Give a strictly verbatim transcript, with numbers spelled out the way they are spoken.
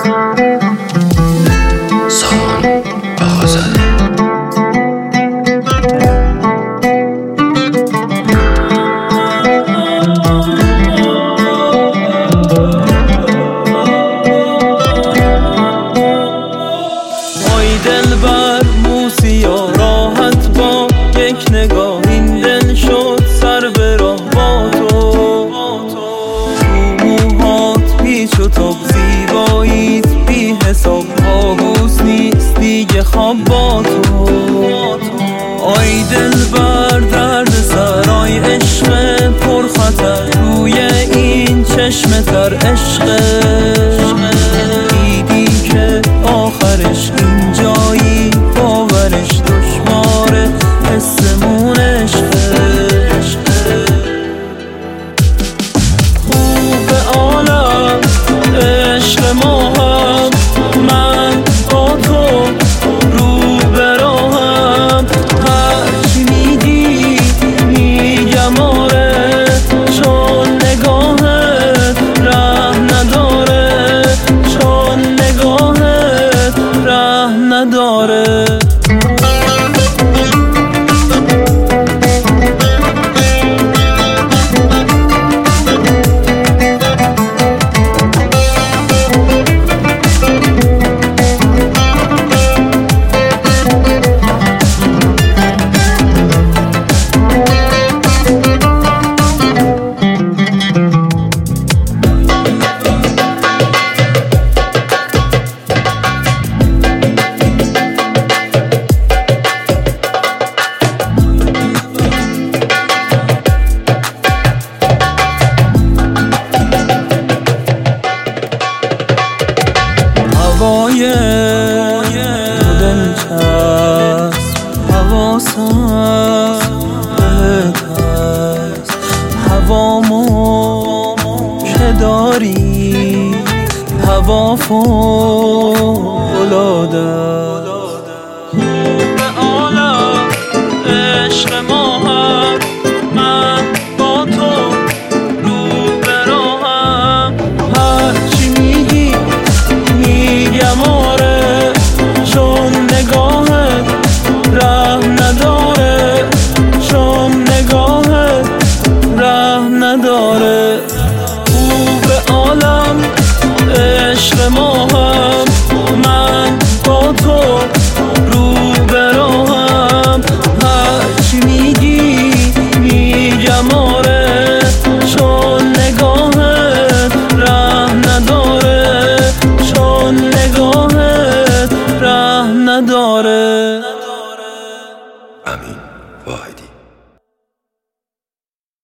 سان آزاده. ای دلبر موسیا راحت با یک نگاه این دل شد سر به راه با تو. تو موهات پیچ و تاب زیباییت بی حساب آغوز نیست دیگه خواب با تو. ای دلبر درد سرای عشق پر خطر روی این چشم تر عشق دیدی که آخرش اینجایی باورش دشواره حسمون عشقه. خوب عالم عشق ما هم من با تو رو به راهم هرچی میگی میگم آره چون نگاهت ره نداره چون نگاهت ره نداره. هوای دلچسب حواسم بهت هست هوامو که داری هوا فوق‌العاده. خوب عالم عشق ما هم من با تو رو به راهم هرچی میگی میگم آره چون نگاهت ره نداره چون نگاهت ره نداره. خوب عالم عشق ما هم من با تو رو به راهم هرچی میگی میگم آره چون نگاهت ره نداره چون نگاهت ره نداره. امین واحدی.